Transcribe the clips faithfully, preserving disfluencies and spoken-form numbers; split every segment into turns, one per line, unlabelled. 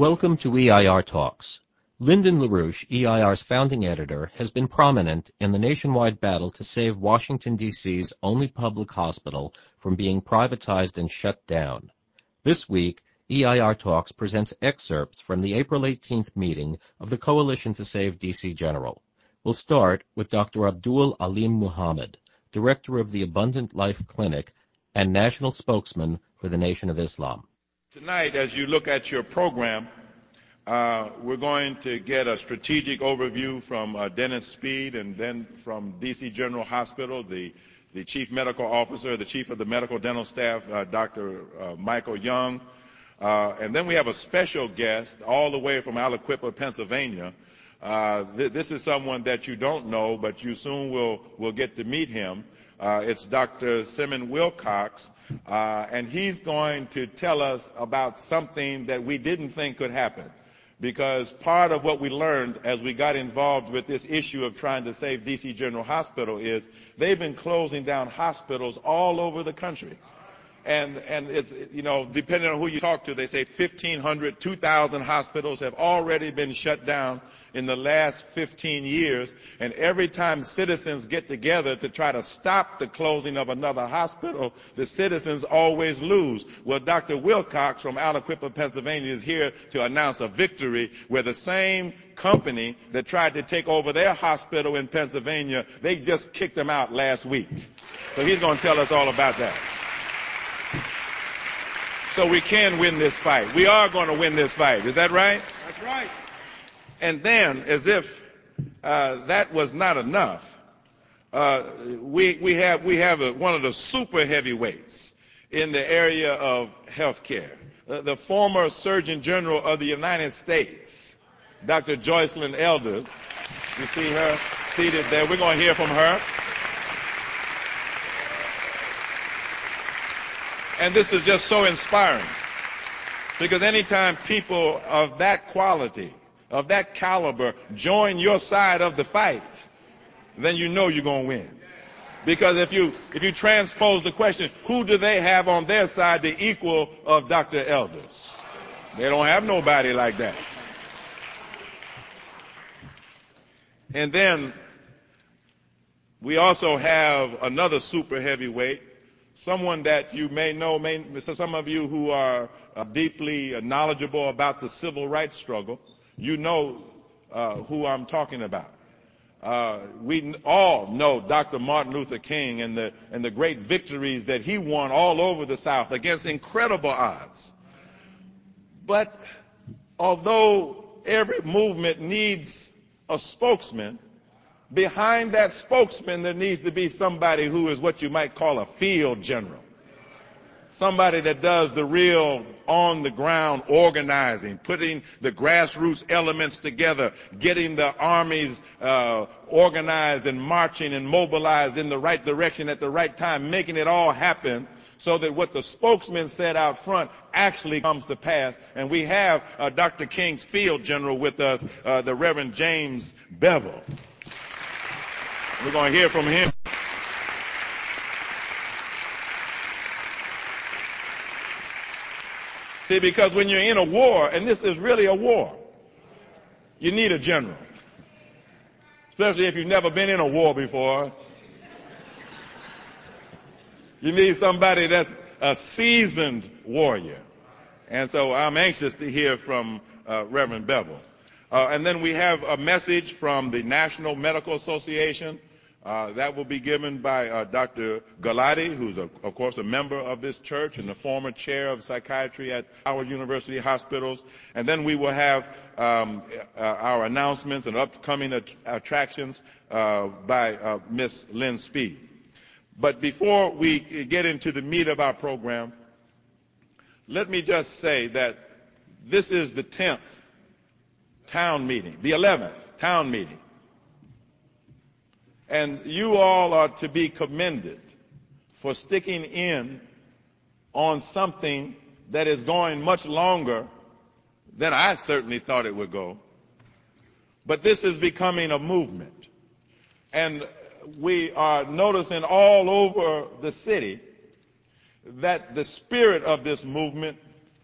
Welcome to E I R Talks. Lyndon LaRouche, E I R's founding editor, has been prominent in the nationwide battle to save Washington, D C's only public hospital from being privatized and shut down. This week, E I R Talks presents excerpts from the April eighteenth meeting of the Coalition to Save D C General. We'll start with Doctor Abdul Alim Muhammad, director of the Abundant Life Clinic and national spokesman for the Nation of Islam.
Tonight, as you look at your program, uh, we're going to get a strategic overview from uh, Dennis Speed, and then from D C General Hospital, the, the Chief Medical Officer, the Chief of the Medical Dental Staff, uh, Doctor Uh, Michael Young. Uh, and then we have a special guest all the way from Aliquippa, Pennsylvania. Uh, th- this is someone that you don't know, but you soon will, will get to meet him. Uh, it's Doctor Simon Wilcox, uh, and he's going to tell us about something that we didn't think could happen. Because part of what we learned as we got involved with this issue of trying to save D C General Hospital is they've been closing down hospitals all over the country. And, and it's, you know, depending on who you talk to, they say fifteen hundred, two thousand hospitals have already been shut down in the last fifteen years. And every time citizens get together to try to stop the closing of another hospital, the citizens always lose. Well, Doctor Wilcox from Aliquippa, Pennsylvania is here to announce a victory where the same company that tried to take over their hospital in Pennsylvania, they just kicked them out last week. So he's going to tell us all about that. So we can win this fight. We are going to win this fight. Is that right?
That's right.
And then, as if uh, that was not enough, uh, we we have we have a, one of the super heavyweights in the area of health care, uh, the former Surgeon General of the United States, Doctor Joycelyn Elders. You see her seated there. We're going to hear from her. And this is just so inspiring, because anytime people of that quality, of that caliber, join your side of the fight, then you know you're going to win. Because if you if you transpose the question, who do they have on their side the equal of Doctor Elders? They don't have nobody like that. And then we also have another super heavyweight, someone that you may know, may, some of you who are uh, deeply knowledgeable about the civil rights struggle, you know uh, who I'm talking about. Uh, we all know Doctor Martin Luther King and the, and the great victories that he won all over the South against incredible odds. But although every movement needs a spokesman, behind that spokesman, there needs to be somebody who is what you might call a field general. Somebody that does the real on-the-ground organizing, putting the grassroots elements together, getting the armies uh, organized and marching and mobilized in the right direction at the right time, making it all happen so that what the spokesman said out front actually comes to pass. And we have uh, Doctor King's field general with us, uh, the Reverend James Bevel. We're going to hear from him. See, because when you're in a war, and this is really a war, you need a general. Especially if you've never been in a war before. You need somebody that's a seasoned warrior. And so I'm anxious to hear from uh, Reverend Bevel. Uh, and then we have a message from the National Medical Association. Uh, that will be given by uh, Doctor Galati, who's, a, of course, a member of this church and the former chair of psychiatry at Howard University Hospitals. And then we will have um, uh, our announcements and upcoming att- attractions uh, by uh, Miss Lynn Speed. But before we get into the meat of our program, let me just say that this is the tenth town meeting, the eleventh town meeting. And you all are to be commended for sticking in on something that is going much longer than I certainly thought it would go. But this is becoming a movement. And we are noticing all over the city that the spirit of this movement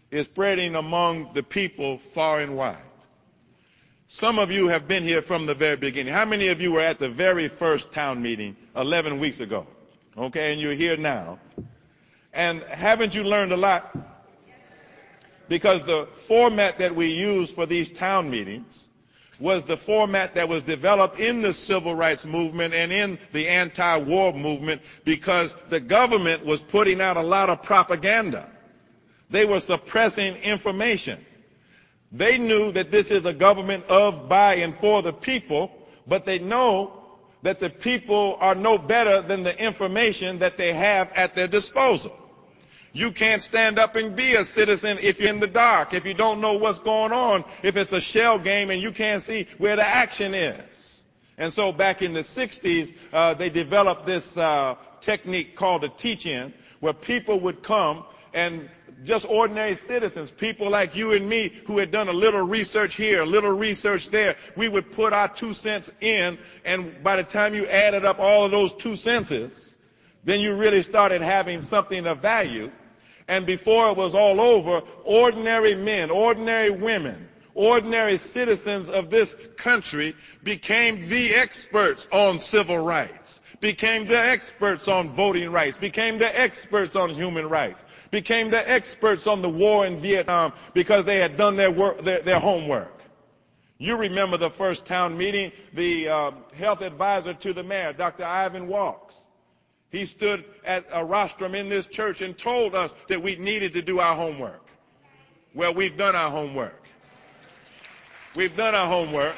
is spreading among the people far and wide. Some of you have been here from the very beginning. How many of you were at the very first town meeting eleven weeks ago? Okay, and you're here now. And haven't you learned a lot? Because the format that we use for these town meetings was the format that was developed in the civil rights movement and in the anti-war movement, because the government was putting out a lot of propaganda. They were suppressing information. They knew that this is a government of, by, and for the people, but they know that the people are no better than the information that they have at their disposal. You can't stand up and be a citizen if you're in the dark, if you don't know what's going on, if it's a shell game and you can't see where the action is. And so back in the sixties, uh, they developed this uh, technique called a teach-in, where people would come, and just ordinary citizens, people like you and me who had done a little research here, a little research there, we would put our two cents in, and by the time you added up all of those two senses, then you really started having something of value. And before it was all over, ordinary men, ordinary women, ordinary citizens of this country became the experts on civil rights, became the experts on voting rights, became the experts on human rights, became the experts on the war in Vietnam, because they had done their work, their, their homework. You remember the first town meeting, the uh, health advisor to the mayor, Doctor Ivan Walks. He stood at a rostrum in this church and told us that we needed to do our homework. Well, we've done our homework. We've done our homework.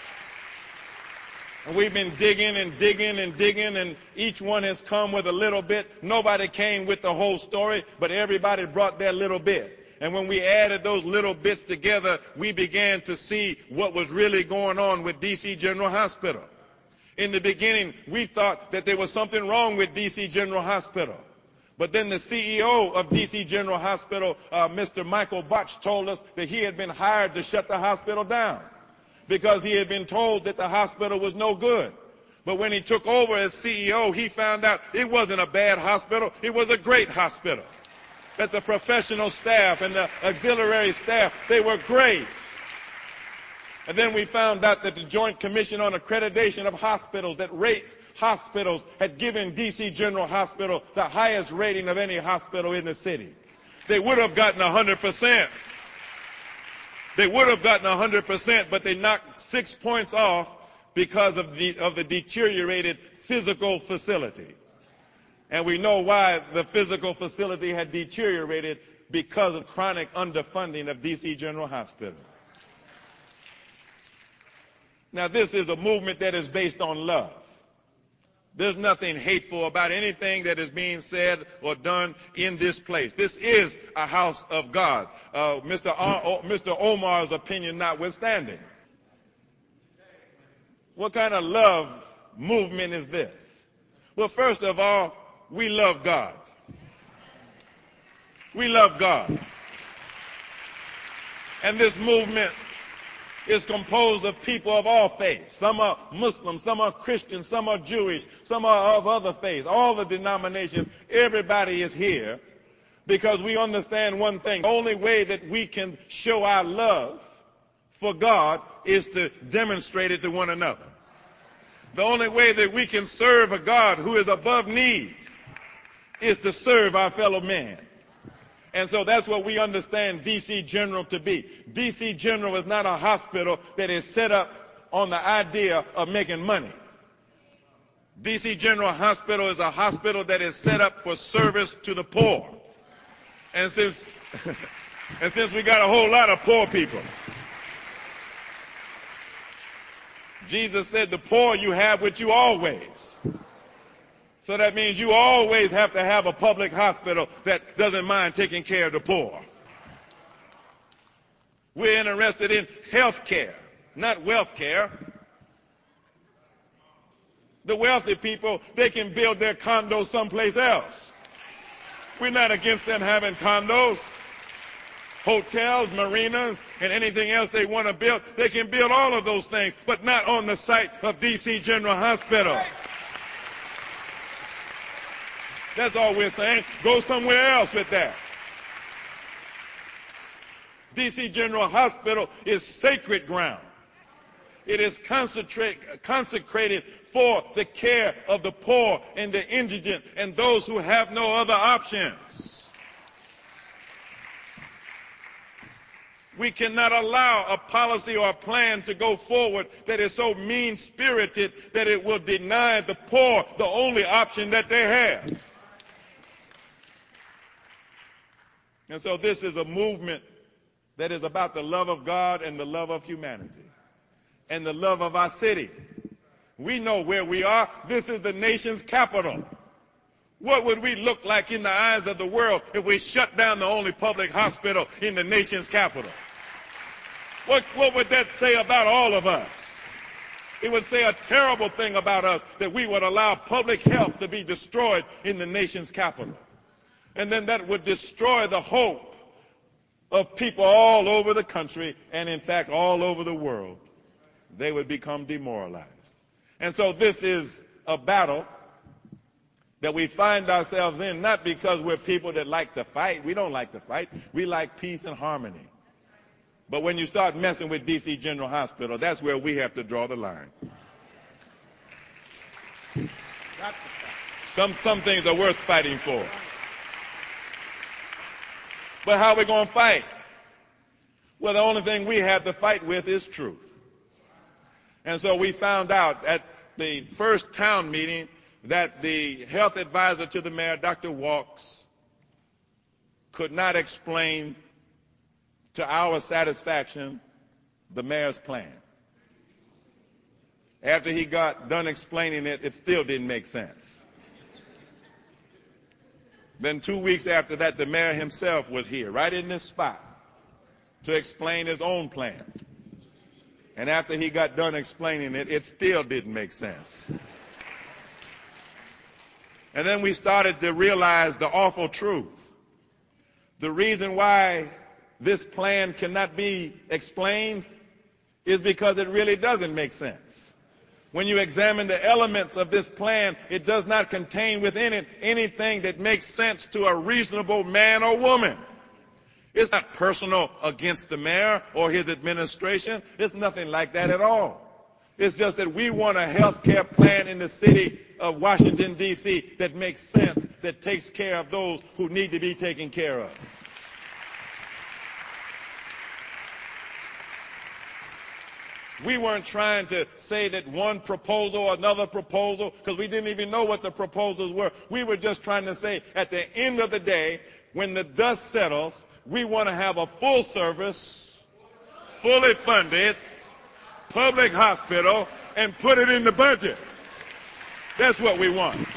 And we've been digging and digging and digging, and each one has come with a little bit. Nobody came with the whole story, but everybody brought their little bit. And when we added those little bits together, we began to see what was really going on with D C General Hospital. In the beginning, we thought that there was something wrong with D C General Hospital. But then the C E O of D C General Hospital, uh, Mister Michael Botch, told us that he had been hired to shut the hospital down because he had been told that the hospital was no good. But when he took over as C E O, he found out it wasn't a bad hospital, it was a great hospital. That the professional staff and the auxiliary staff, they were great. And then we found out that the Joint Commission on Accreditation of Hospitals that rates hospitals had given D C General Hospital the highest rating of any hospital in the city. They would have gotten one hundred percent. They would have gotten one hundred percent, but they knocked six points off because of the, of the deteriorated physical facility. And we know why the physical facility had deteriorated, because of chronic underfunding of D C General Hospital. Now, this is a movement that is based on love. There's nothing hateful about anything that is being said or done in this place. This is a house of God, uh, Mister O- Mister Omar's opinion notwithstanding. What kind of love movement is this? Well, first of all, we love God. We love God. And this movement is composed of people of all faiths. Some are Muslims, some are Christians, some are Jewish, some are of other faiths, all the denominations. Everybody is here because we understand one thing. The only way that we can show our love for God is to demonstrate it to one another. The only way that we can serve a God who is above need is to serve our fellow man. And so that's what we understand D C General to be. D C General is not a hospital that is set up on the idea of making money. D C General Hospital is a hospital that is set up for service to the poor. And since, and since we got a whole lot of poor people, Jesus said, the poor you have with you always. So that means you always have to have a public hospital that doesn't mind taking care of the poor. We're interested in health care, not wealth care. The wealthy people, they can build their condos someplace else. We're not against them having condos, hotels, marinas, and anything else they want to build. They can build all of those things, but not on the site of D C General Hospital. That's all we're saying. Go somewhere else with that. D C General Hospital is sacred ground. It is consecrated for the care of the poor and the indigent and those who have no other options. We cannot allow a policy or a plan to go forward that is so mean-spirited that it will deny the poor the only option that they have. And so this is a movement that is about the love of God and the love of humanity and the love of our city. We know where we are. This is the nation's capital. What would we look like in the eyes of the world if we shut down the only public hospital in the nation's capital? What, what would that say about all of us? It would say a terrible thing about us that we would allow public health to be destroyed in the nation's capital. And then that would destroy the hope of people all over the country and, in fact, all over the world. They would become demoralized. And so this is a battle that we find ourselves in, not because we're people that like to fight. We don't like to fight. We like peace and harmony. But when you start messing with D C General Hospital, that's where we have to draw the line. Some, some things are worth fighting for. But how are we going to fight? Well, the only thing we have to fight with is truth. And so we found out at the first town meeting that the health advisor to the mayor, Doctor Walks, could not explain to our satisfaction the mayor's plan. After he got done explaining it, it still didn't make sense. Then two weeks after that, the mayor himself was here, right in this spot, to explain his own plan. And after he got done explaining it, it still didn't make sense. And then we started to realize the awful truth. The reason why this plan cannot be explained is because it really doesn't make sense. When you examine the elements of this plan, it does not contain within it anything that makes sense to a reasonable man or woman. It's not personal against the mayor or his administration. It's nothing like that at all. It's just that we want a health care plan in the city of Washington, D C that makes sense, that takes care of those who need to be taken care of. We weren't trying to say that one proposal or another proposal, because we didn't even know what the proposals were. We were just trying to say at the end of the day, when the dust settles, we want to have a full service, fully funded, public hospital and put it in the budget. That's what we want.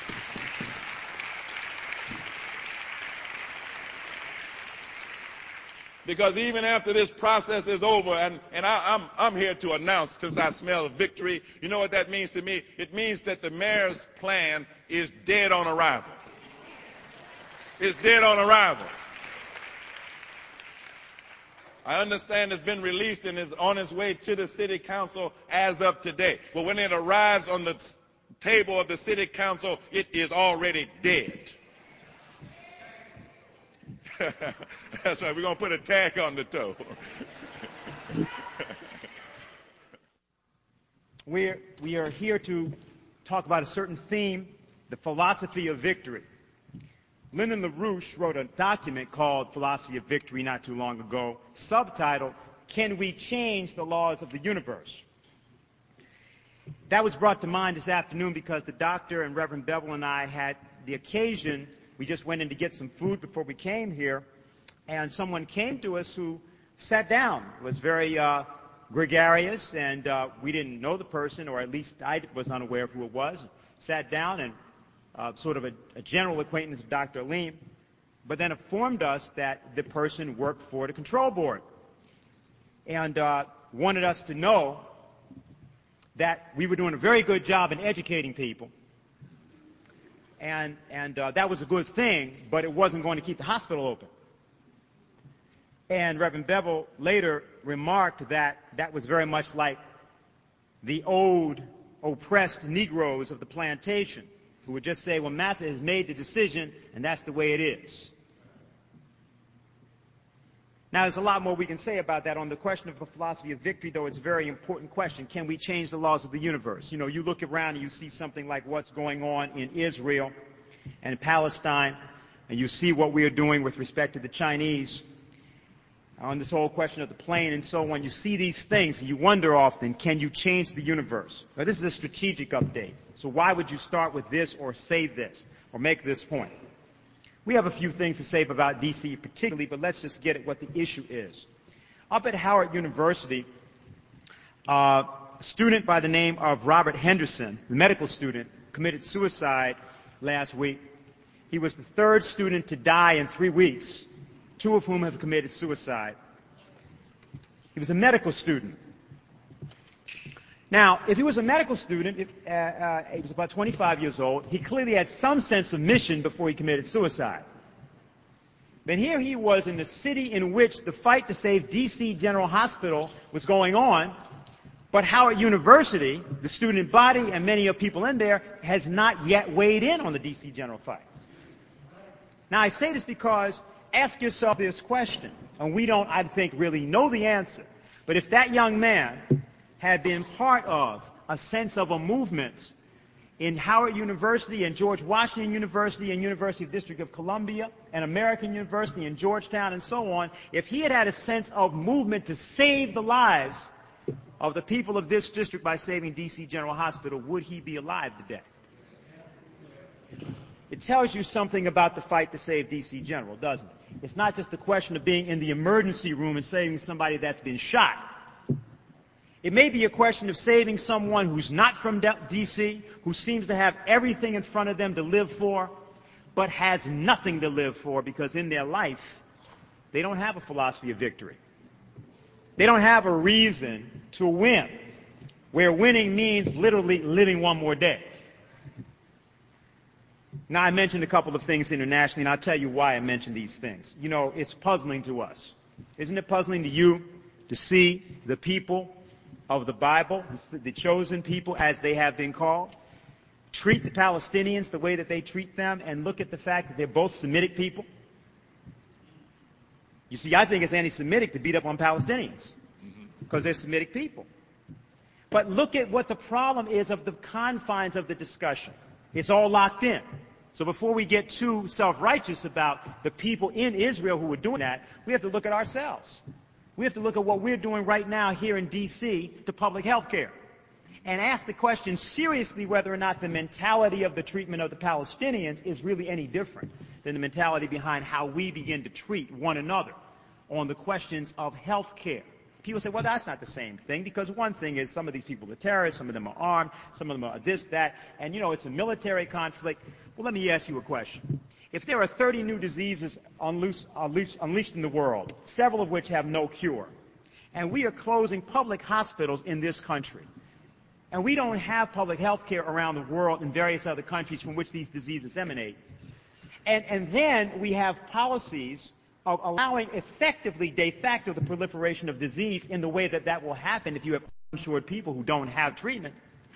Because even after this process is over, and, and I, I'm, I'm here to announce, since I smell victory, you know what that means to me? It means that the mayor's plan is dead on arrival. It's dead on arrival. I understand it's been released and is on its way to the city council as of today. But when it arrives on the table of the city council, it is already dead. That's right. We're going to put a tag on the toe.
We're, we are here to talk about a certain theme, the philosophy of victory. Lyndon LaRouche wrote a document called Philosophy of Victory not too long ago, subtitled, Can We Change the Laws of the Universe? That was brought to mind this afternoon because the doctor and Reverend Bevel and I had the occasion, we just went in to get some food before we came here, and someone came to us who sat down, was very uh, gregarious, and uh, we didn't know the person, or at least I was unaware of who it was, sat down and Uh, sort of a, a general acquaintance of Doctor Aleem, but then informed us that the person worked for the control board and uh, wanted us to know that we were doing a very good job in educating people, and, and uh, that was a good thing, but it wasn't going to keep the hospital open. And Reverend Bevel later remarked that that was very much like the old oppressed Negroes of the plantation, who would just say, well, Massa has made the decision, and that's the way it is. Now, there's a lot more we can say about that. On the question of the philosophy of victory, though, it's a very important question. Can we change the laws of the universe? You know, you look around and you see something like what's going on in Israel and in Palestine, and you see what we are doing with respect to the Chinese on this whole question of the plane and so on. You see these things, and you wonder often, can you change the universe? Now, this is a strategic update. So why would you start with this or say this or make this point? We have a few things to say about D C particularly, but let's just get at what the issue is. Up at Howard University, uh, a student by the name of Robert Henderson, the medical student, committed suicide last week. He was the third student to die in three weeks, two of whom have committed suicide. He was a medical student. Now, if he was a medical student, if, uh, uh, he was about twenty-five years old, he clearly had some sense of mission before he committed suicide. But here he was in the city in which the fight to save D C General Hospital was going on, but Howard University, the student body and many of people in there, has not yet weighed in on the D C General fight. Now, I say this because ask yourself this question, and we don't, I think, really know the answer, but if that young man had been part of a sense of a movement in Howard University and George Washington University and University of District of Columbia and American University and Georgetown and so on, if he had had a sense of movement to save the lives of the people of this district by saving D C General Hospital, would he be alive today? It tells you something about the fight to save D C General, doesn't it? It's not just a question of being in the emergency room and saving somebody that's been shot. It may be a question of saving someone who's not from D C, who seems to have everything in front of them to live for, but has nothing to live for because in their life, they don't have a philosophy of victory. They don't have a reason to win, where winning means literally living one more day. Now, I mentioned a couple of things internationally, and I'll tell you why I mentioned these things. You know, it's puzzling to us. Isn't it puzzling to you to see the people of the Bible, the chosen people as they have been called, treat the Palestinians the way that they treat them, and look at the fact that they're both Semitic people? You see, I think it's anti-Semitic to beat up on Palestinians because they're Semitic people. But look at what the problem is of the confines of the discussion. It's all locked in. So before we get too self-righteous about the people in Israel who are doing that, we have to look at ourselves. We have to look at what we're doing right now here in D C to public health care and ask the question seriously whether or not the mentality of the treatment of the Palestinians is really any different than the mentality behind how we begin to treat one another on the questions of health care. People say, well, that's not the same thing, because one thing is some of these people are terrorists, some of them are armed, some of them are this, that, and, you know, it's a military conflict. Well, let me ask you a question. If there are thirty new diseases unleashed, unleashed, unleashed in the world, several of which have no cure, and we are closing public hospitals in this country, and we don't have public health care around the world in various other countries from which these diseases emanate, and, and then we have policies of allowing effectively de facto the proliferation of disease in the way that that will happen if you have uninsured people who don't have treatment.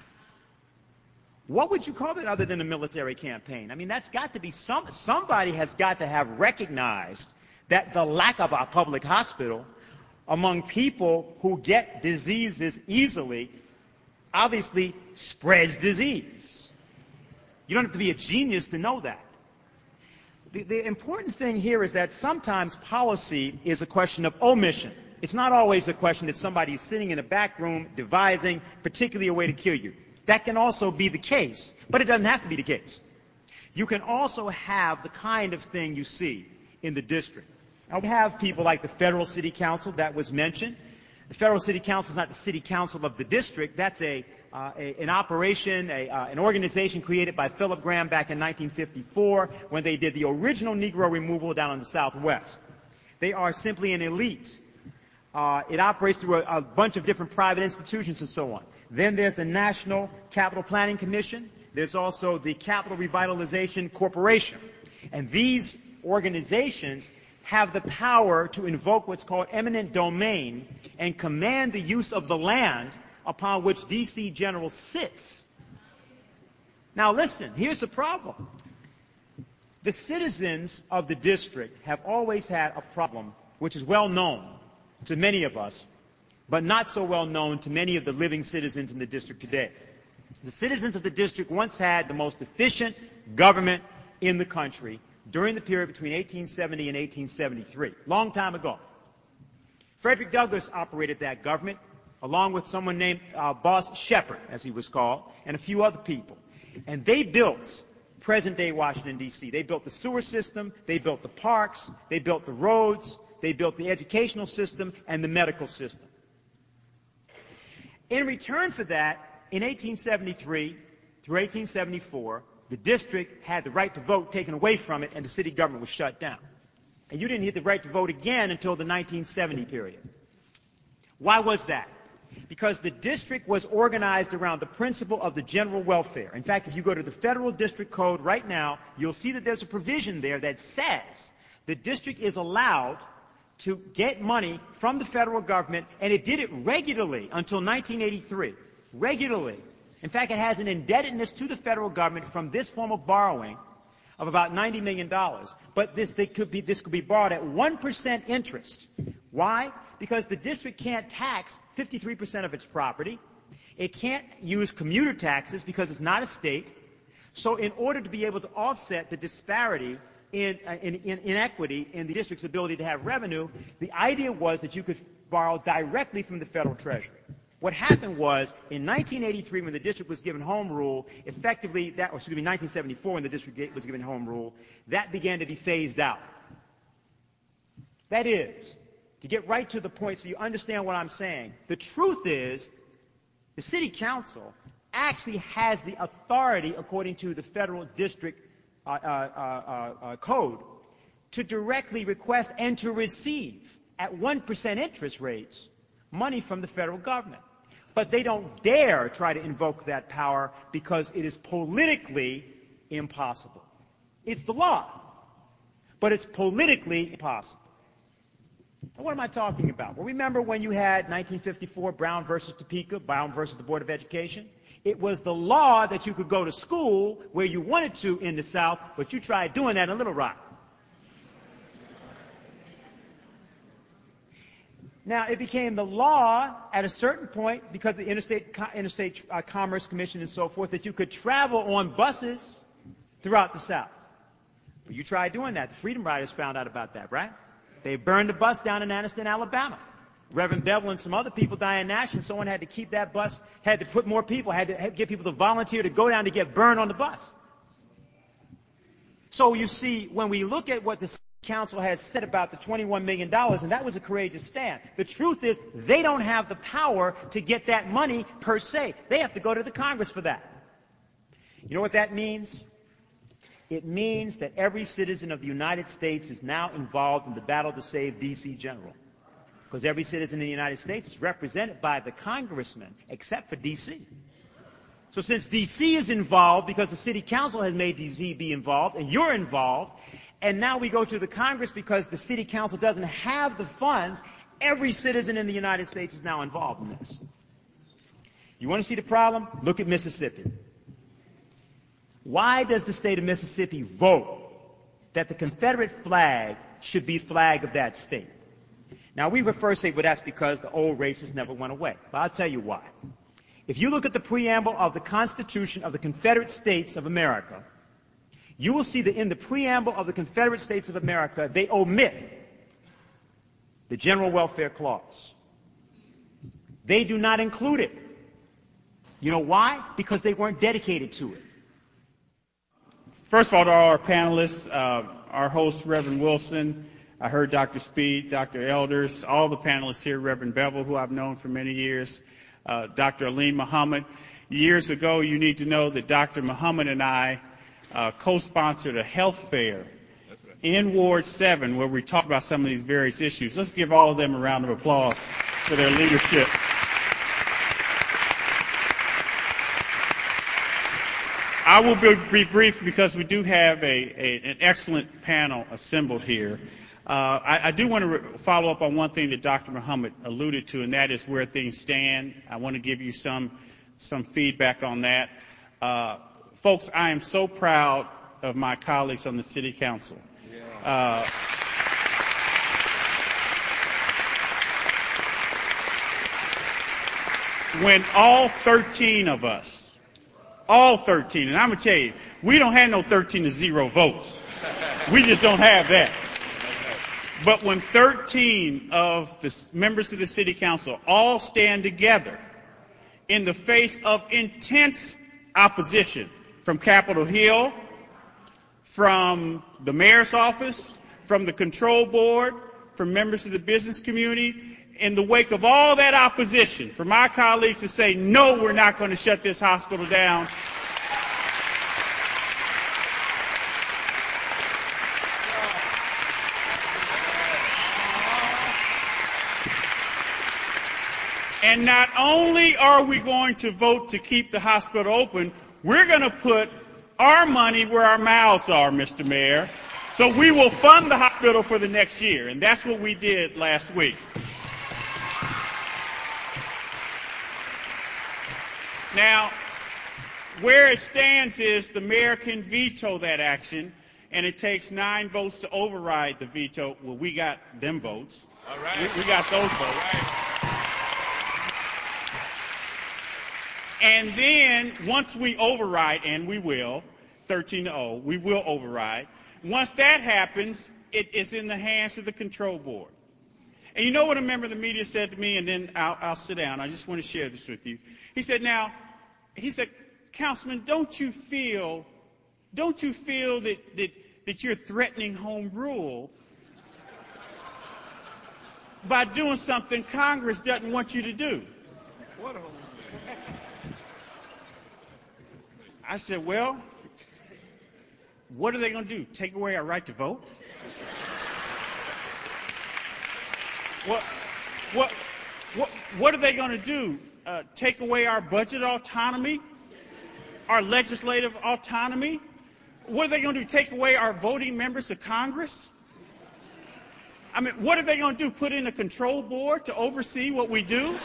What would you call that other than a military campaign? I mean, that's got to be some, somebody has got to have recognized that the lack of a public hospital among people who get diseases easily obviously spreads disease. You don't have to be a genius to know that. The, the important thing here is that sometimes policy is a question of omission. It's not always a question that somebody is sitting in a back room devising particularly a way to kill you. That can also be the case, but it doesn't have to be the case. You can also have the kind of thing you see in the district. Now, we have people like the Federal City Council that was mentioned. The Federal City Council is not the city council of the district. That's a, uh, a an operation, a, uh, an organization created by Philip Graham back in nineteen fifty-four when they did the original Negro removal down in the Southwest. They are simply an elite. Uh, it operates through a, a bunch of different private institutions and so on. Then there's the National Capital Planning Commission. There's also the Capital Revitalization Corporation. And these organizations have the power to invoke what's called eminent domain and command the use of the land upon which D C General sits. Now listen, here's the problem. The citizens of the district have always had a problem which is well known to many of us, but not so well known to many of the living citizens in the district today. The citizens of the district once had the most efficient government in the country during the period between eighteen seventy and eighteen seventy-three, long time ago. Frederick Douglass operated that government, along with someone named uh, Boss Shepherd, as he was called, and a few other people. And they built present-day Washington, D C They built the sewer system, they built the parks, they built the roads, they built the educational system and the medical system. In return for that, in eighteen seventy-three through eighteen seventy-four, the district had the right to vote taken away from it, and the city government was shut down. And you didn't get the right to vote again until the nineteen seventy period. Why was that? Because the district was organized around the principle of the general welfare. In fact, if you go to the federal district code right now, you'll see that there's a provision there that says the district is allowed to get money from the federal government, and it did it regularly until nineteen eighty-three. Regularly. In fact, it has an indebtedness to the federal government from this form of borrowing of about ninety million dollars. But this, they could be, this could be borrowed at one percent interest. Why? Because the district can't tax fifty-three percent of its property. It can't use commuter taxes because it's not a state. So in order to be able to offset the disparity in, uh, in, in inequity in the district's ability to have revenue, the idea was that you could borrow directly from the federal treasury. What happened was, in nineteen eighty-three, when the district was given home rule, effectively that, or excuse me, nineteen seventy-four, when the district was given home rule, that began to be phased out. That is, to get right to the point so you understand what I'm saying, the truth is, the city council actually has the authority, according to the federal district uh, uh, uh, uh, code, to directly request and to receive, at one percent interest rates, money from the federal government. But they don't dare try to invoke that power because it is politically impossible. It's the law, but it's politically impossible. Now, what am I talking about? Well, remember when you had nineteen fifty-four Brown versus Topeka, Brown versus the Board of Education? It was the law that you could go to school where you wanted to in the South, but you tried doing that in Little Rock. Now, it became the law at a certain point, because of the Interstate, Interstate uh, Commerce Commission and so forth, that you could travel on buses throughout the South. But you tried doing that. The Freedom Riders found out about that, right? They burned the bus down in Anniston, Alabama. Reverend Bevel and some other people, Diane Nash, and someone had to keep that bus, had to put more people, had to, had to get people to volunteer to go down to get burned on the bus. So you see, when we look at what the council has said about the twenty-one million dollars, and that was a courageous stand. The truth is, they don't have the power to get that money per se. They have to go to the Congress for that. You know what that means? It means that every citizen of the United States is now involved in the battle to save D C General. Because every citizen in the United States is represented by the congressman, except for D C. So since D C is involved, because the city council has made D C be involved, and you're involved, and now we go to the Congress because the city council doesn't have the funds, every citizen in the United States is now involved in this. You want to see the problem? Look at Mississippi. Why does the state of Mississippi vote that the Confederate flag should be flag of that state? Now, we would first say, well, that's because the old races never went away. But I'll tell you why. If you look at the preamble of the Constitution of the Confederate States of America, you will see that in the preamble of the Confederate States of America, they omit the General Welfare Clause. They do not include it. You know why? Because they weren't dedicated to it.
First of all, to all our panelists, uh, our host, Reverend Wilson, I heard Doctor Speed, Doctor Elders, all the panelists here, Reverend Bevel, who I've known for many years, uh, Doctor Aline Muhammad. Years ago, you need to know that Doctor Muhammad and I uh, co-sponsored a health fair right. in Ward seven where we talked about some of these various issues. Let's give all of them a round of applause for their leadership. I will be, be brief because we do have a, a, an excellent panel assembled here. Uh, I, I do want to re- follow up on one thing that Doctor Muhammad alluded to, and that is where things stand. I want to give you some some feedback on that. Uh, folks, I am so proud of my colleagues on the City Council. Uh, when all thirteen of us, all thirteen, and I'm going to tell you, we don't have no thirteen to zero votes. We just don't have that. But when thirteen of the members of the city council all stand together in the face of intense opposition from Capitol Hill, from the mayor's office, from the control board, from members of the business community, in the wake of all that opposition, for my colleagues to say, no, we're not going to shut this hospital down. And not only are we going to vote to keep the hospital open, we're going to put our money where our mouths are, Mister Mayor. So we will fund the hospital for the next year, and that's what we did last week. Now, where it stands is the mayor can veto that action, and it takes nine votes to override the veto. Well, we got them votes. All right. We, we got those votes. All right. And then once we override, and we will, thirteen to oh, we will override. Once that happens, it is in the hands of the control board. And you know what a member of the media said to me, and then I'll, I'll sit down. I just want to share this with you. He said, now, he said, Councilman, don't you feel, don't you feel that, that, that you're threatening home rule by doing something Congress doesn't want you to do? What a I said, well, what are they going to do? Take away our right to vote? What, what, what, what are they going to do? Uh, take away our budget autonomy? Our legislative autonomy? What are they going to do? Take away our voting members of Congress? I mean, what are they going to do? Put in a control board to oversee what we do?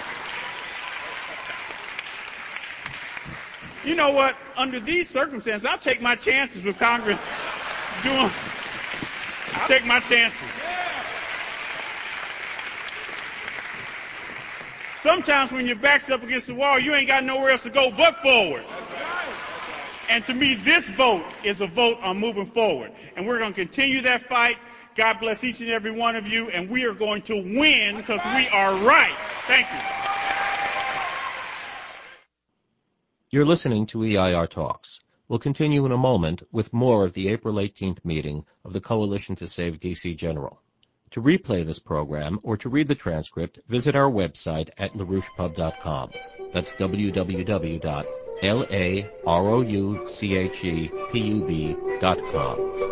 You know what? Under these circumstances, I'll take my chances with Congress doing. I'll take my chances. Sometimes when your back's up against the wall, you ain't got nowhere else to go but forward. And to me, this vote is a vote on moving forward. And we're going to continue that fight. God bless each and every one of you. And we are going to win because we are right. Thank you.
You're listening to E I R Talks. We'll continue in a moment with more of the April eighteenth meeting of the Coalition to Save D C General. To replay this program or to read the transcript, visit our website at larouche pub dot com. That's w w w dot larouche pub dot com.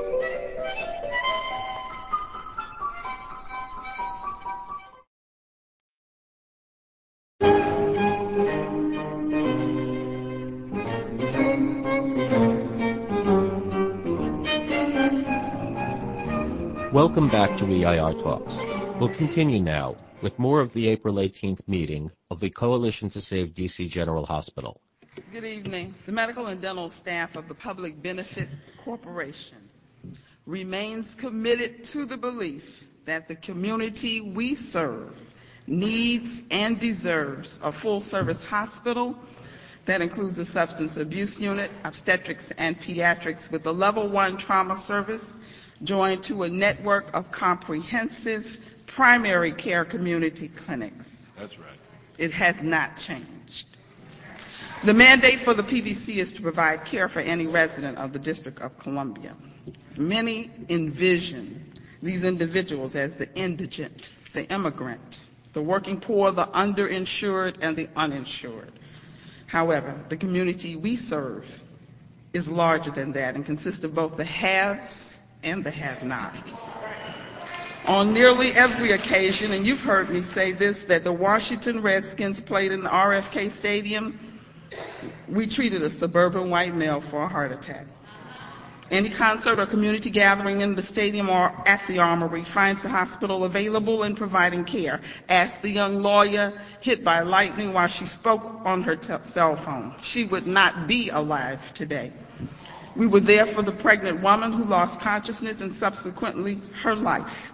Welcome back to E I R Talks. We'll continue now with more of the April eighteenth meeting of the Coalition to Save D C General Hospital.
Good evening. The medical and dental staff of the Public Benefit Corporation remains committed to the belief that the community we serve needs and deserves a full-service hospital that includes a substance abuse unit, obstetrics and pediatrics with a level one trauma service joined to a network of comprehensive primary care community clinics.
That's right.
It has not changed. The mandate for the P B C is to provide care for any resident of the District of Columbia. Many envision these individuals as the indigent, the immigrant, the working poor, the underinsured, and the uninsured. However, the community we serve is larger than that and consists of both the haves and the have-nots. On nearly every occasion, and you've heard me say this, that the Washington Redskins played in the R F K Stadium, we treated a suburban white male for a heart attack. Any concert or community gathering in the stadium or at the Armory finds the hospital available and providing care. Ask the young lawyer hit by lightning while she spoke on her t- cell phone. She would not be alive today. We were there for the pregnant woman who lost consciousness and subsequently her life.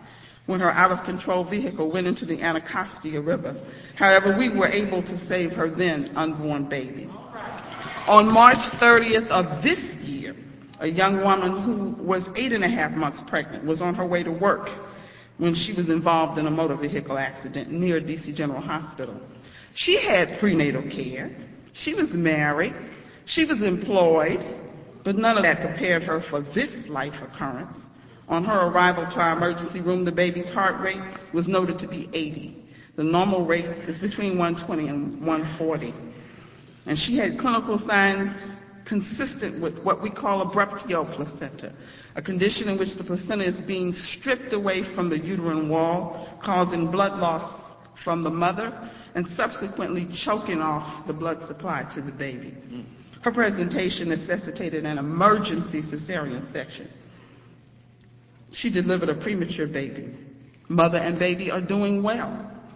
when her out-of-control vehicle went into the Anacostia River. However, we were able to save her then unborn baby. On March thirtieth of this year, a young woman who was eight and a half months pregnant was on her way to work when she was involved in a motor vehicle accident near D C General Hospital. She had prenatal care, she was married, she was employed, but none of that prepared her for this life occurrence. On her arrival to our emergency room, the baby's heart rate was noted to be eighty. The normal rate is between one twenty and one forty. And she had clinical signs consistent with what we call abruptio placenta, a condition in which the placenta is being stripped away from the uterine wall, causing blood loss from the mother and subsequently choking off the blood supply to the baby. Her presentation necessitated an emergency cesarean section. She delivered a premature baby. Mother and baby are doing well.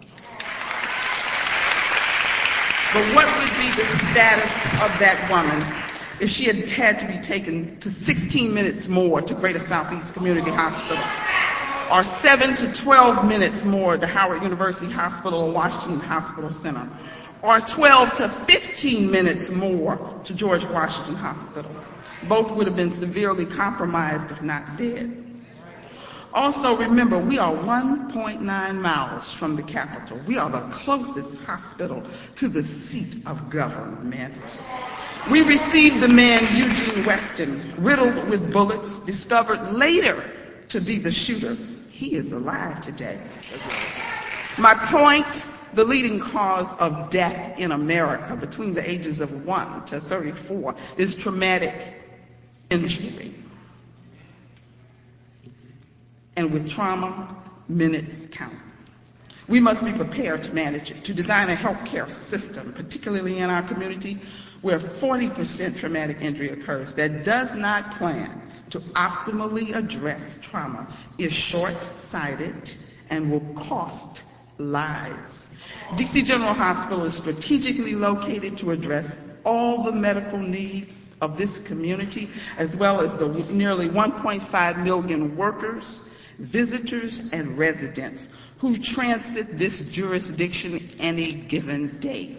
But what would be the status of that woman if she had had to be taken to sixteen minutes more to Greater Southeast Community Hospital, or seven to twelve minutes more to Howard University Hospital or Washington Hospital Center, or twelve to fifteen minutes more to George Washington Hospital? Both would have been severely compromised, if not dead. Also, remember, we are one point nine miles from the Capitol. We are the closest hospital to the seat of government. We received the man Eugene Weston, riddled with bullets, discovered later to be the shooter. He is alive today. My point, the leading cause of death in America between the ages of one to thirty-four is traumatic injury. And with trauma, minutes count. We must be prepared to manage it, to design a healthcare system, particularly in our community where forty percent traumatic injury occurs, that does not plan to optimally address trauma, is short-sighted and will cost lives. D C General Hospital is strategically located to address all the medical needs of this community, as well as the nearly one point five million workers, visitors, and residents who transit this jurisdiction any given day.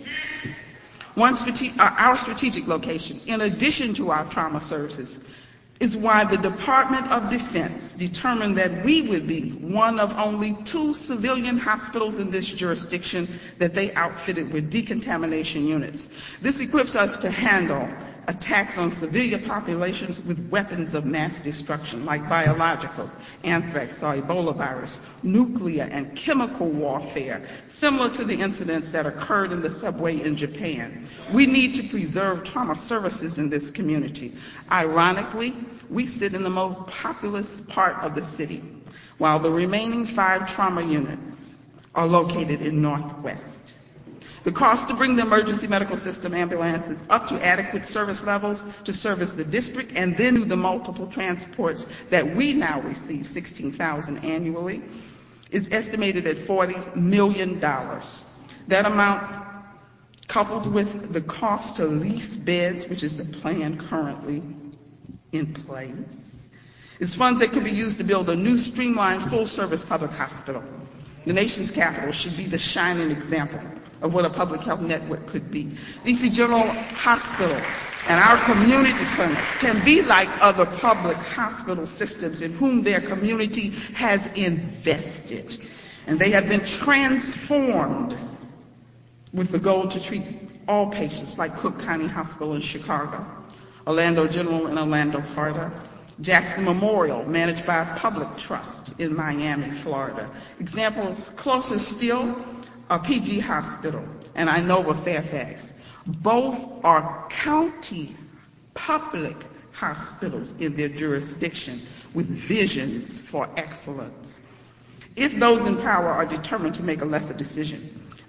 One strate- our strategic location, in addition to our trauma services, is why the Department of Defense determined that we would be one of only two civilian hospitals in this jurisdiction that they outfitted with decontamination units. This equips us to handle attacks on civilian populations with weapons of mass destruction like biologicals, anthrax or Ebola virus, nuclear and chemical warfare, similar to the incidents that occurred in the subway in Japan. We need to preserve trauma services in this community. Ironically, we sit in the most populous part of the city, while the remaining five trauma units are located in Northwest. The cost to bring the emergency medical system ambulances up to adequate service levels to service the district and then do the multiple transports that we now receive, sixteen thousand annually, is estimated at forty million dollars. That amount, coupled with the cost to lease beds, which is the plan currently in place, is funds that could be used to build a new streamlined full-service public hospital. The nation's capital should be the shining example of what a public health network could be. D C General Hospital and our community clinics can be like other public hospital systems in whom their community has invested. And they have been transformed with the goal to treat all patients, like Cook County Hospital in Chicago, Orlando General in Orlando, Florida, Jackson Memorial, managed by Public Trust in Miami, Florida. Examples closer still are P G Hospital and Inova Fairfax. Both are county public hospitals in their jurisdiction with visions for excellence. If those in power are determined to make a lesser decision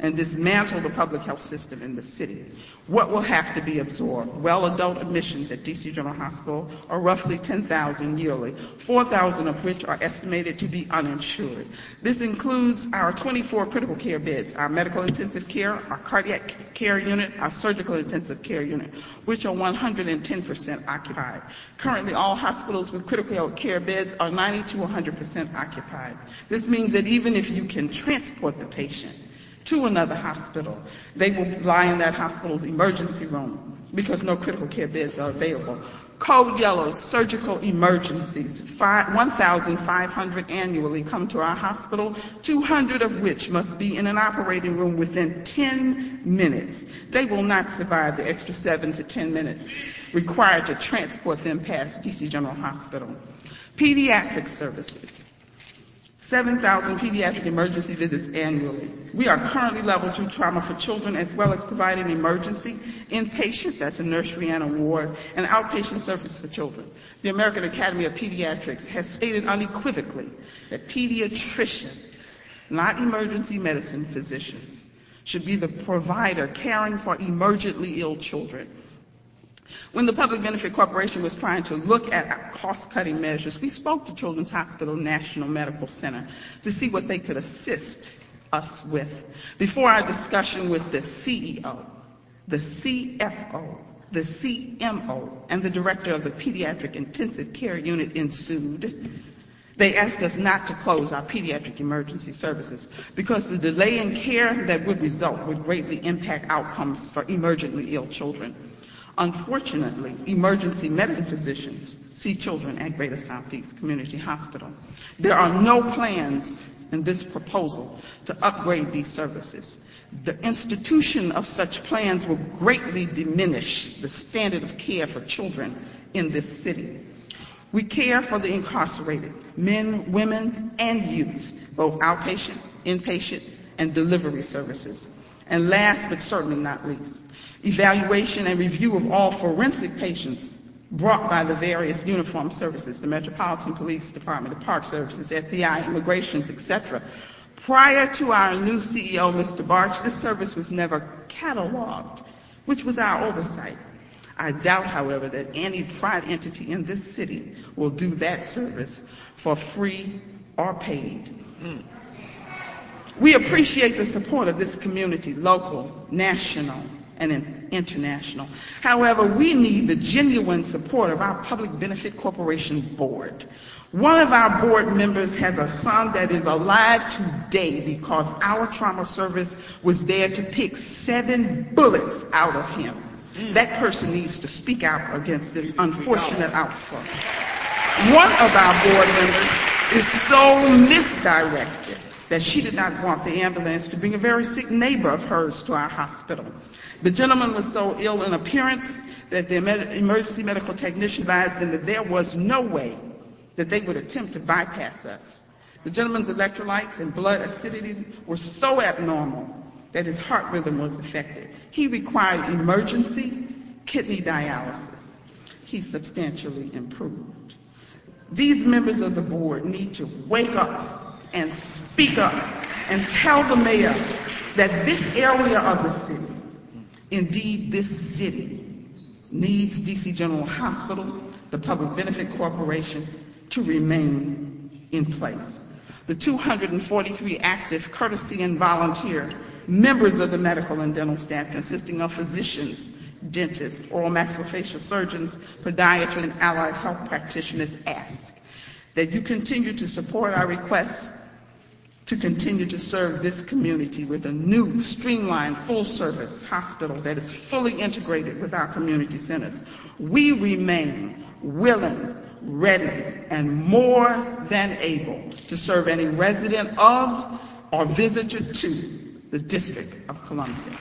and dismantle the public health system in the city. What will have to be absorbed? Well, adult admissions at D C General Hospital are roughly ten thousand yearly, four thousand of which are estimated to be uninsured. This includes our twenty-four critical care beds, our medical intensive care, our cardiac care unit, our surgical intensive care unit, which are one hundred ten percent occupied. Currently, all hospitals with critical care beds are ninety to one hundred percent occupied. This means that even if you can transport the patient to another hospital, they will lie in that hospital's emergency room because no critical care beds are available. Code yellow, surgical emergencies, one thousand five hundred annually come to our hospital, two hundred of which must be in an operating room within ten minutes. They will not survive the extra seven to ten minutes required to transport them past D C General Hospital. Pediatric services. seven thousand pediatric emergency visits annually. We are currently level two trauma for children, as well as providing emergency, inpatient, that's a nursery and a ward, and outpatient service for children. The American Academy of Pediatrics has stated unequivocally that pediatricians, not emergency medicine physicians, should be the provider caring for emergently ill children. When the Public Benefit Corporation was trying to look at cost-cutting measures, we spoke to Children's Hospital National Medical Center to see what they could assist us with. Before our discussion with the C E O, the C F O, the C M O, and the director of the Pediatric Intensive Care Unit ensued, they asked us not to close our pediatric emergency services because the delay in care that would result would greatly impact outcomes for emergently ill children. Unfortunately, emergency medicine physicians see children at Greater Southeast Community Hospital. There are no plans in this proposal to upgrade these services. The institution of such plans will greatly diminish the standard of care for children in this city. We care for the incarcerated, men, women, and youth, both outpatient, inpatient, and delivery services. And last but certainly not least, evaluation and review of all forensic patients brought by the various uniformed services, the Metropolitan Police Department, the Park Services, F B I, immigrations, et cetera. Prior to our new C E O, Mister Barch, this service was never cataloged, which was our oversight. I doubt, however, that any private entity in this city will do that service for free or paid. Mm. We appreciate the support of this community, local, national, and international. However, we need the genuine support of our Public Benefit Corporation board. One of our board members has a son that is alive today because our trauma service was there to pick seven bullets out of him. Mm. That person needs to speak out against this unfortunate outcome. One of our board members is so misdirected that she did not want the ambulance to bring a very sick neighbor of hers to our hospital. The gentleman was so ill in appearance that the emergency medical technician advised them that there was no way that they would attempt to bypass us. The gentleman's electrolytes and blood acidity were so abnormal that his heart rhythm was affected. He required emergency kidney dialysis. He substantially improved. These members of the board need to wake up and speak up and tell the mayor that this area of the city, indeed this city, needs D C General Hospital, the Public Benefit Corporation, to remain in place. The two hundred forty-three active courtesy and volunteer members of the medical and dental staff, consisting of physicians, dentists, oral maxillofacial surgeons, podiatrists, and allied health practitioners, ask that you continue to support our requests to continue to serve this community with a new, streamlined, full-service hospital that is fully integrated with our community centers. We remain willing, ready, and more than able to serve any resident of or visitor to the District of Columbia.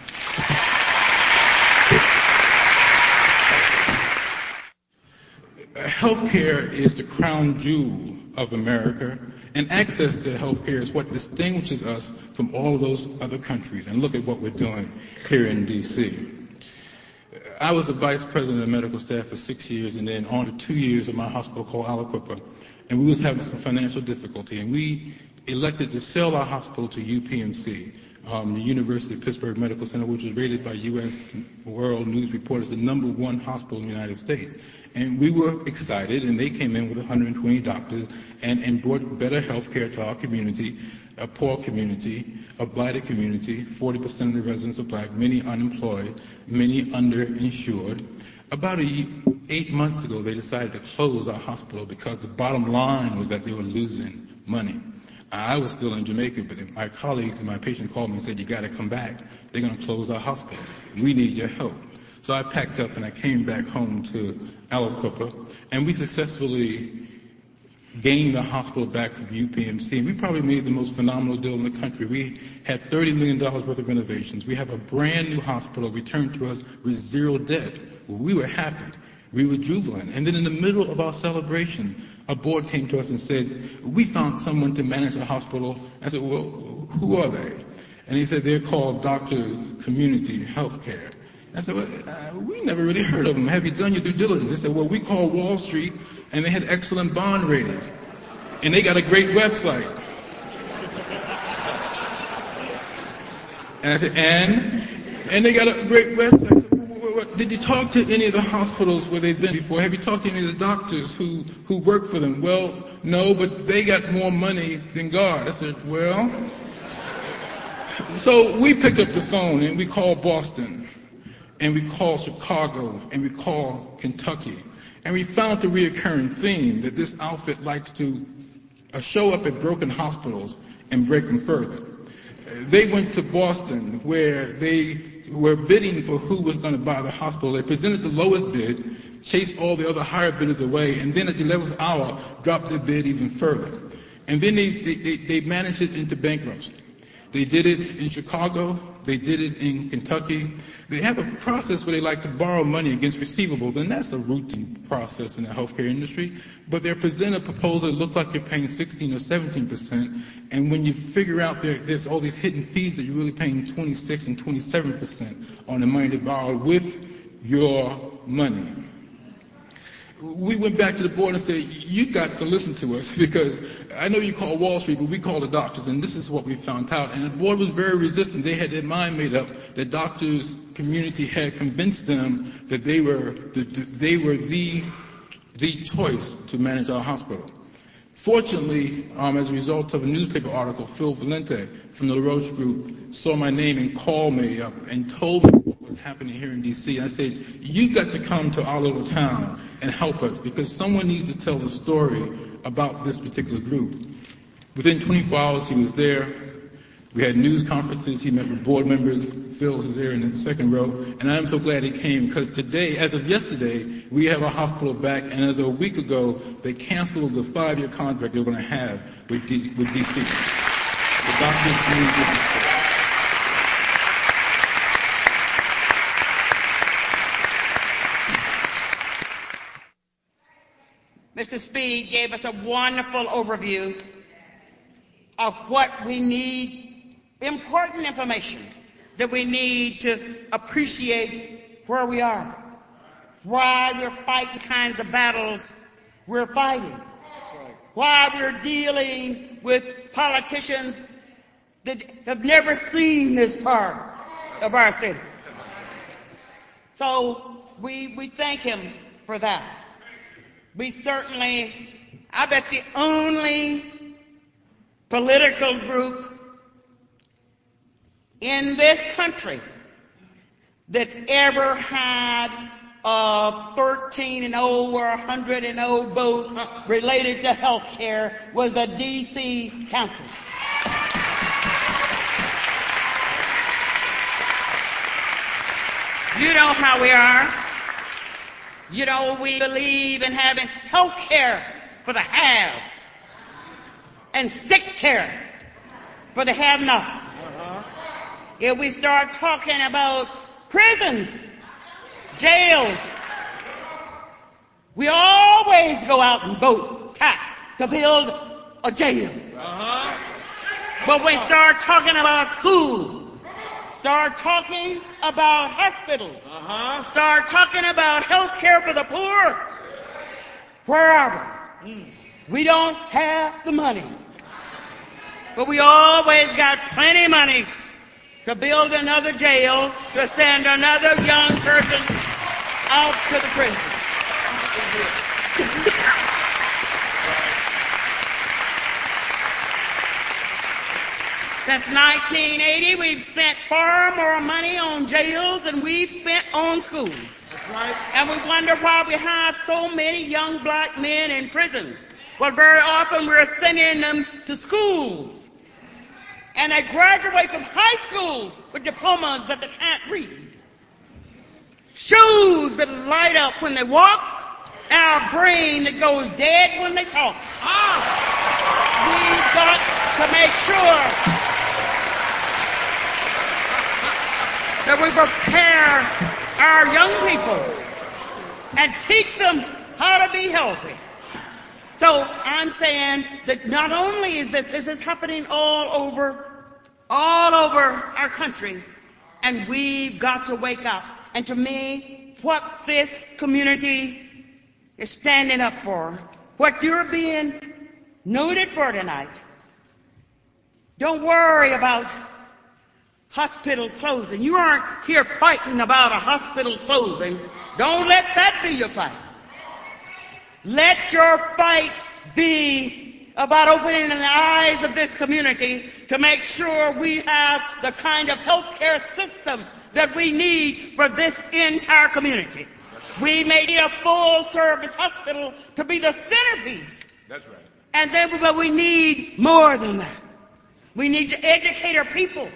Healthcare is the crown jewel of America, and access to healthcare is what distinguishes us from all of those other countries. And look at what we're doing here in D C. I was the vice president of medical staff for six years and then on to two years at my hospital called Aliquippa, and we was having some financial difficulty, and we elected to sell our hospital to U P M C. um, the University of Pittsburgh Medical Center, which was rated by U S World News Report as the number one hospital in the United States. And we were excited, and they came in with one hundred twenty doctors and, and brought better health care to our community, a poor community, a blighted community. forty percent of the residents are black, many unemployed, many underinsured. About a, eight months ago, they decided to close our hospital because the bottom line was that they were losing money. I was still in Jamaica, but my colleagues and my patient called me and said, you got to come back. They're going to close our hospital. We need your help. So I packed up and I came back home to Aliquippa, and we successfully gained the hospital back from U P M C. And we probably made the most phenomenal deal in the country. We had thirty million dollars worth of renovations. We have a brand new hospital returned to us with zero debt. Well, we were happy. We were jubilant. And then in the middle of our celebration, a board came to us and said, we found someone to manage the hospital. I said, well, who are they? And he said, they're called Doctors Community Healthcare. I said, well, uh, we never really heard of them. Have you done your due diligence? They said, well, we called Wall Street, and they had excellent bond ratings. And they got a great website. And I said, and? And they got a great website. Did you talk to any of the hospitals where they've been before? Have you talked to any of the doctors who, who work for them? Well, no, but they got more money than God. I said, well. So we picked up the phone and we called Boston, and we called Chicago, and we called Kentucky. And we found the reoccurring theme that this outfit likes to uh, show up at broken hospitals and break them further. They went to Boston, where they were bidding for who was going to buy the hospital. They presented the lowest bid, chased all the other higher bidders away, and then at the eleventh hour, dropped their bid even further. And then they, they, they managed it into bankruptcy. They did it in Chicago. They did it in Kentucky. They have a process where they like to borrow money against receivables, and that's a routine process in the healthcare industry. But they present a proposal that looks like you're paying sixteen or seventeen percent, and when you figure out there, there's all these hidden fees that you're really paying twenty-six and twenty-seven percent on the money they borrowed with your money. We went back to the board and said, you got to listen to us, because I know you call Wall Street, but we call the doctors, and this is what we found out. And the board was very resistant. They had their mind made up. The doctors community had convinced them that they were the, they were the, the choice to manage our hospital. Fortunately, um, as a result of a newspaper article, Phil Valente from the LaRoche Group saw my name and called me up and told me what was happening here in D C. And I said, you got to come to our little town and help us, because someone needs to tell the story about this particular group. Within twenty-four hours, he was there. We had news conferences. He met with board members. Phil was there in the second row. And I'm so glad he came, because today, as of yesterday, we have a hospital back. And as of a week ago, they canceled the five-year contract they were going to have with, D- with D C. The Doctors Community Hospital.
Mister Speed gave us a wonderful overview of what we need, important information that we need to appreciate where we are, why we're fighting the kinds of battles we're fighting, why we're dealing with politicians that have never seen this part of our city. So we, we thank him for that. We certainly, I bet the only political group in this country that's ever had a thirteen and oh or one hundred and oh vote related to health care was the D C Council. You know how we are. You know, we believe in having health care for the haves and sick care for the have-nots. Uh-huh. If we start talking about prisons, jails, we always go out and vote tax to build a jail. Uh-huh. But when we start talking about school, start talking about hospitals. Uh-huh. Start talking about health care for the poor. Where are we? Mm. We don't have the money. But we always got plenty of money to build another jail, to send another young person out to the prison. Since nineteen eighty, we've spent far more money on jails than we've spent on schools. That's right. And we wonder why we have so many young black men in prison. Well, very often we're sending them to schools. And they graduate from high schools with diplomas that they can't read. Shoes that light up when they walk, and our brain that goes dead when they talk. Ah. We've got to make sure that we prepare our young people and teach them how to be healthy. So I'm saying that not only is this, this is happening all over, all over our country, and we've got to wake up. And to me, what this community is standing up for, what you're being noted for tonight, don't worry about hospital closing. You aren't here fighting about a hospital closing. Don't let that be your fight. Let your fight be about opening the eyes of this community to make sure we have the kind of health care system that we need for this entire community. We may need a full-service hospital to be the centerpiece.
That's right.
And then, but we need more than that. We need to educate our people.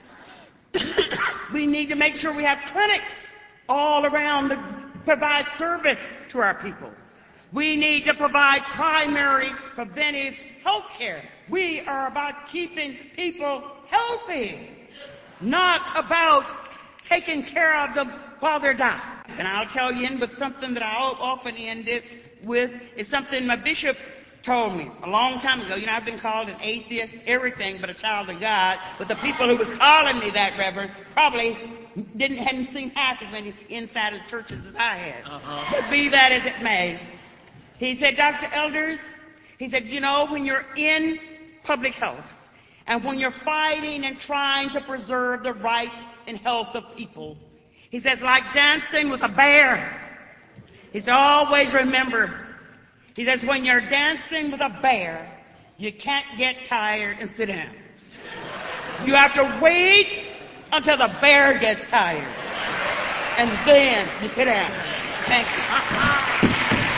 We need to make sure we have clinics all around to provide service to our people. We need to provide primary preventive health care. We are about keeping people healthy, not about taking care of them while they're dying. And I'll tell you in with something that I often end it with is something my bishop told me a long time ago. You know, I've been called an atheist, everything but a child of God. But the people who was calling me that, Reverend, probably didn't hadn't seen half as many inside of churches as I had. Uh-huh. But be that as it may, he said, Doctor Elders, he said, you know, when you're in public health and when you're fighting and trying to preserve the rights and health of people, he says, like dancing with a bear. He said, always remember, he says, when you're dancing with a bear, you can't get tired and sit down. You have to wait until the bear gets tired. And then you sit down. Thank you.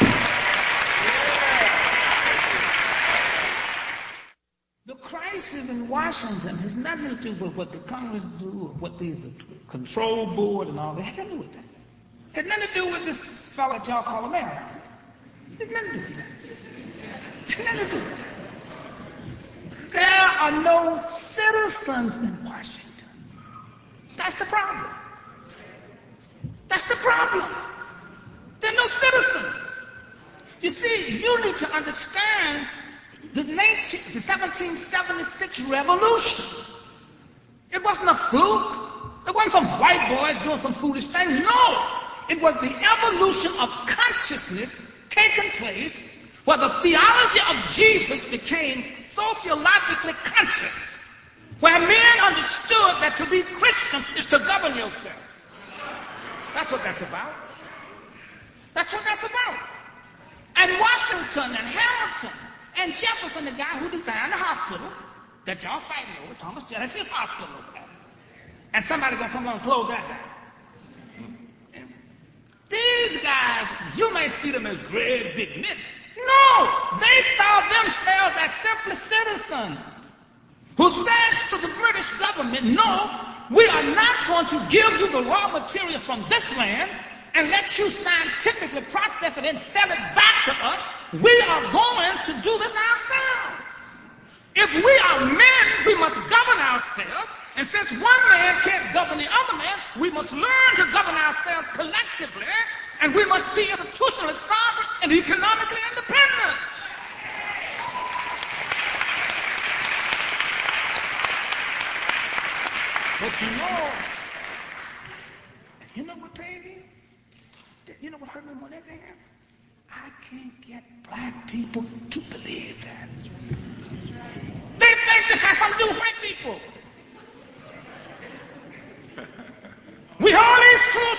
The crisis in Washington has nothing to do with what the Congress do or what the control board and all that. It has nothing to do with that. It has nothing to do with this fellow that y'all call America. It has nothing to do with that. It has nothing to do with that. There are no citizens in Washington. That's the problem. That's the problem. There are no citizens. You see, you need to understand the, nineteen, the seventeen seventy-six revolution. It wasn't a fluke. It wasn't some white boys doing some foolish thing. No. It was the evolution of consciousness taking place where the theology of Jesus became sociologically conscious, where men understood that to be Christian is to govern yourself. That's what that's about. That's what that's about. And Washington and Hamilton and Jefferson, the guy who designed the hospital that y'all fighting over, Thomas Jefferson, that's his hospital over there. And somebody's going to come along and close that down. These guys, you may see them as great big men. No, they saw themselves as simply citizens who says to the British government, no, we are not going to give you the raw material from this land and let you scientifically process it and sell it back to us. We are going to do this ourselves. If we are men, we must govern ourselves. And since one man can't govern the other man, we must learn to govern ourselves collectively, and we must be institutionally sovereign and economically independent. But you know, you know what paid me? You know what hurt me more than anything? I can't get black people to believe that. They think this has something to do with white people.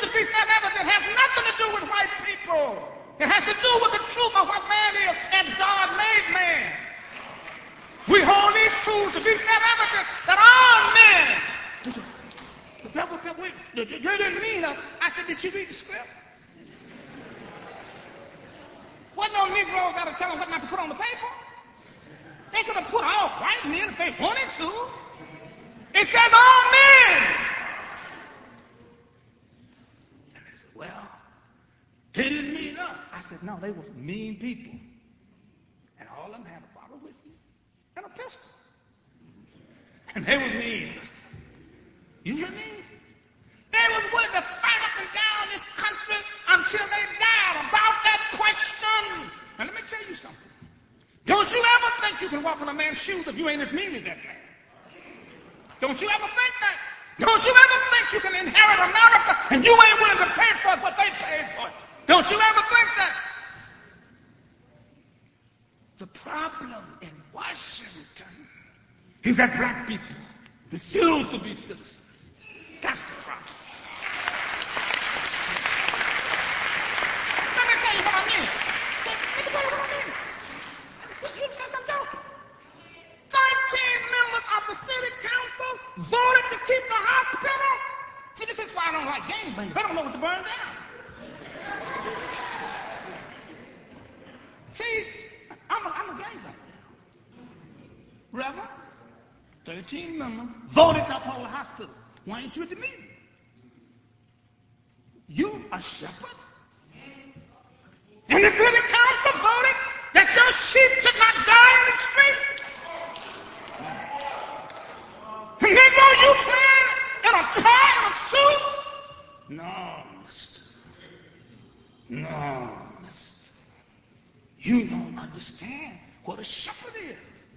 to be self-evident has nothing to do with white people. It has to do with the truth of what man is as God made man. We hold these truths to be self-evident that all men. The devil kept waiting. They didn't mean us. I said, did you read the script? Wasn't no Negro got to tell them what not to put on the paper? They could have put all white men if they wanted to. It says all men. And they said, well, they didn't mean us. I said, no, they was mean people. And all of them had a bottle of whiskey and a pistol. And they was mean. You hear me? They was willing to fight up and down this country until they died about that question. And let me tell you something. Don't you ever think you can walk in a man's shoes if you ain't as mean as that man. Don't you ever think that. Don't you ever think you can inherit America and you ain't willing to pay for it what they paid for it. Don't you ever think that. The problem in Washington is that black people refuse to be citizens. That's the problem. Let me tell you what I mean. Let me tell you what I mean. You think I'm joking? Thirteen members of the city council voted to keep the hospital. See, this is why I don't like gangbangers. They don't know what to burn down. See, I'm a, I'm a gangbanger. Reverend, thirteen members voted to uphold the hospital. Why ain't you at the meeting? You a shepherd? And the city council voted that your sheep should not die in the streets. And then go you playing in a car in a suit? No, mister. No, mister. You don't understand what a shepherd is.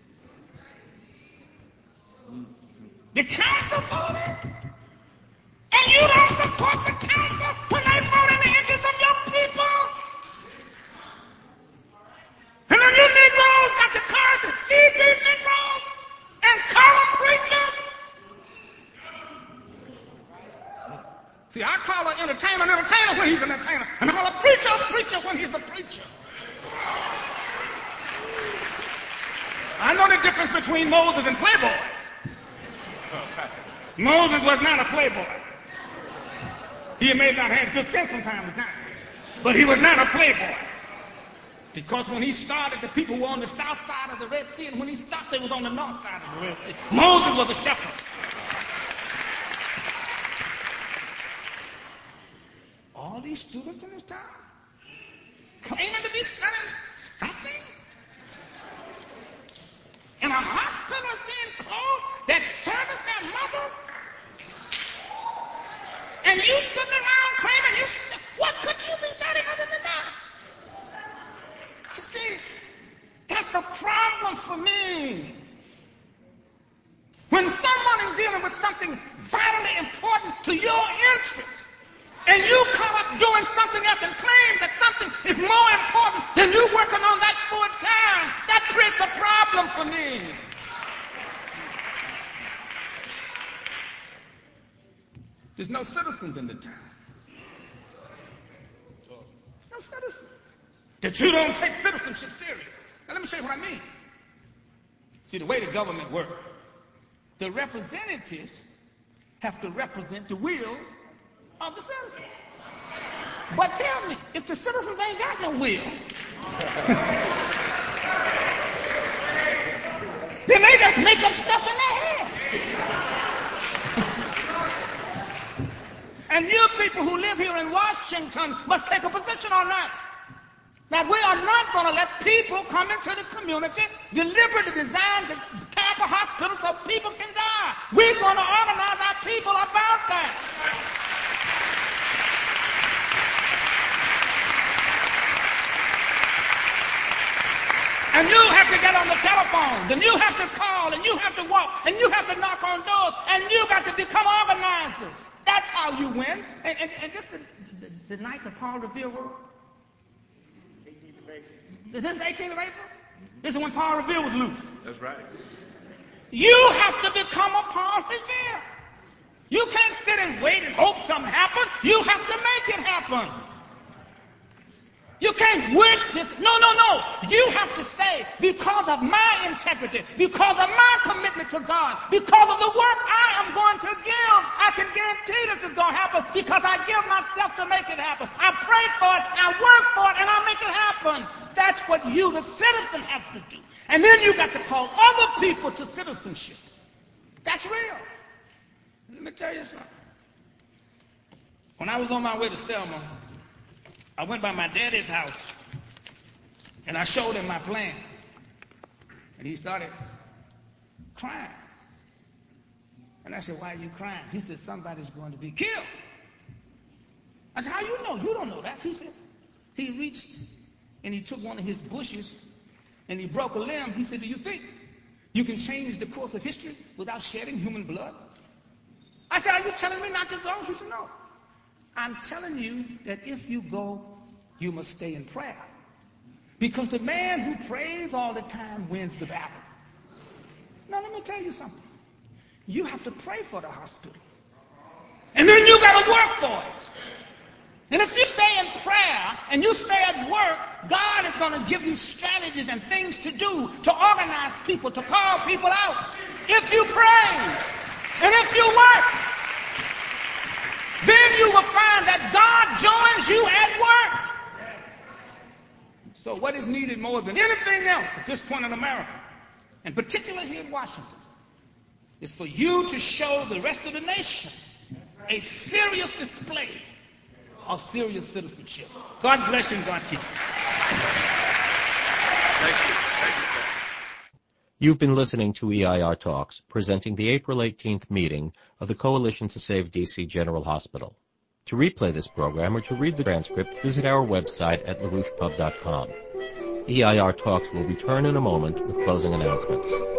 The council voted, and you don't support the council when they vote in the interest of your people. And then you Negroes got the courage to feed these Negroes and call them preachers. See, I call an entertainer an entertainer when he's an entertainer, and I call a preacher a preacher when he's a preacher. I know the difference between Moses and playboys. Moses was not a playboy. He may not have good sense from time to time, but he was not a playboy. Because when he started, the people were on the south side of the Red Sea, and when he stopped, they was on the north side of the Red Sea. Moses was a shepherd. All these students in this town claiming to be studying something, and a hospital is being closed that service their mothers, and you sitting around claiming you st- what could you be studying other than that? You see, that's a problem for me. When someone is dealing with something vitally important to your interests, and you come up doing something else and claim that something is more important than you working on that full time, that creates a problem for me. There's no citizens in the town. There's no citizens. That you don't take citizenship serious. Now let me show you what I mean. See, the way the government works, the representatives have to represent the will of the citizens. But tell me, if the citizens ain't got no will, then they just make up stuff in their heads. And you people who live here in Washington must take a position on that. That we are not going to let people come into the community deliberately designed to tear up a hospital so people can die. We're going to organize our people about that. And you have to get on the telephone, and you have to call, and you have to walk, and you have to knock on doors, and you got to become organizers. That's how you win. And, and, and this is the, the, the night that Paul Revere wrote. eighteenth of April. Is this eighteenth of April? Mm-hmm. This is when Paul Revere was loose.
That's right.
You have to become a Paul Revere. You can't sit and wait and hope something happen. You have to make it happen. You can't wish this. No, no, no. You have to say, because of my integrity, because of my commitment to God, because of the work I am going to give, I can guarantee this is going to happen because I give myself to make it happen. I pray for it, I work for it, and I make it happen. That's what you, the citizen, have to do. And then you got to call other people to citizenship. That's real. Let me tell you something. When I was on my way to Selma, I went by my daddy's house, and I showed him my plan. And he started crying. And I said, why are you crying? He said, somebody's going to be killed. I said, how you know? You don't know that. He said, he reached and he took one of his bushes and he broke a limb. He said, do you think you can change the course of history without shedding human blood? I said, are you telling me not to go? He said, no. I'm telling you that if you go, you must stay in prayer. Because the man who prays all the time wins the battle. Now, let me tell you something. You have to pray for the hospital. And then you got to work for it. And if you stay in prayer and you stay at work, God is going to give you strategies and things to do to organize people, to call people out. If you pray and if you work, then you will find that God joins you at work. So what is needed more than anything else at this point in America, and particularly here in Washington, is for you to show the rest of the nation a serious display of serious citizenship. God bless you and God keep you.
Thank you. Thank you, sir.
You've been listening to E I R Talks, presenting the April eighteenth meeting of the Coalition to Save D C General Hospital. To replay this program or to read the transcript, visit our website at larouche pub dot com. E I R Talks will return in a moment with closing announcements.